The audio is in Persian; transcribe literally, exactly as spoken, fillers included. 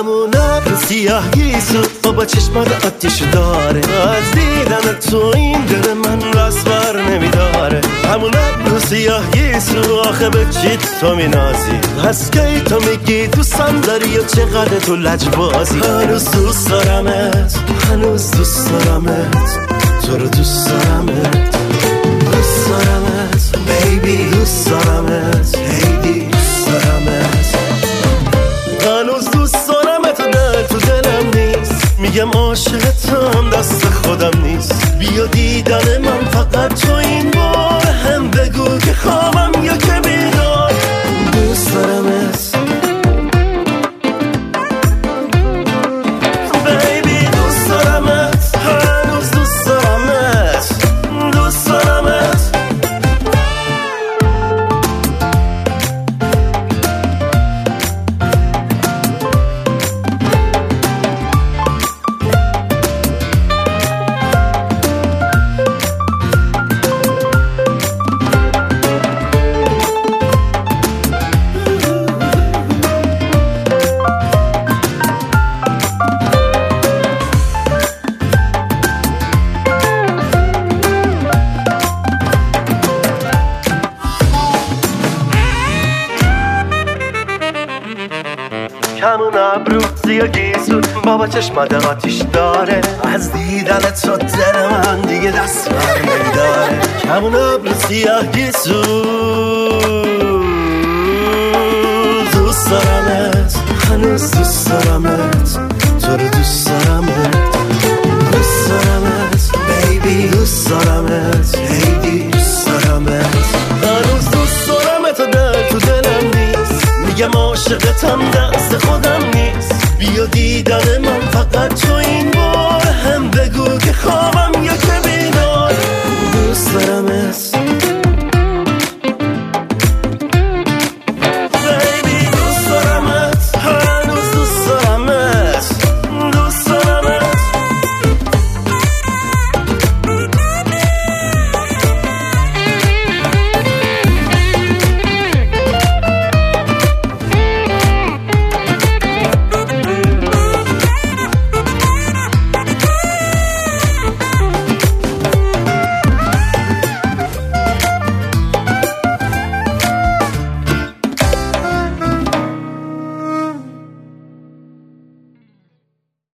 همون ابر سیاه گیسو با چشمات آتیش داره، از دیدن تو این دل من راست بر نمیداره. همون ابر سیاه گیسو آخه به چیت تو مینازی، از کی تو میگی دوستم داری و چقدر تو لجبازی. هنوز دوست دارمت، هنوز دوست دارمت، تو رو دوست دارمت، دوست دارمت بیبی، دوست دارمت هیدی، دوست دارمت. هنوز دوست دارمت و دل تو دلم نیست، میگم عاشقتم دست خودم نیست. بیا دیدن من فقط تو این بار، هم بگو که خوابم یا که بیدار. دوست دارمت بیبی، دوست دارمت، هنوز دوست دارمت، دوست دارمت. همون ابرو سیاه گیسو بابا چشمات آتیش داره، از دیدن تو دل من دیگه دست بر نمیداره. همون ابرو سیاه گیسو دوست دارمت، هنوز دوست دارمت، تو رو دوست دارمت، دوست دارمت بیبی، دوست دارمت هیدی، دوست دارمت. هنوز دوست دارمت و دل تو دلم نیست، میگم عاشقتم دست خودم نیست. بیا دیدن من فقط تو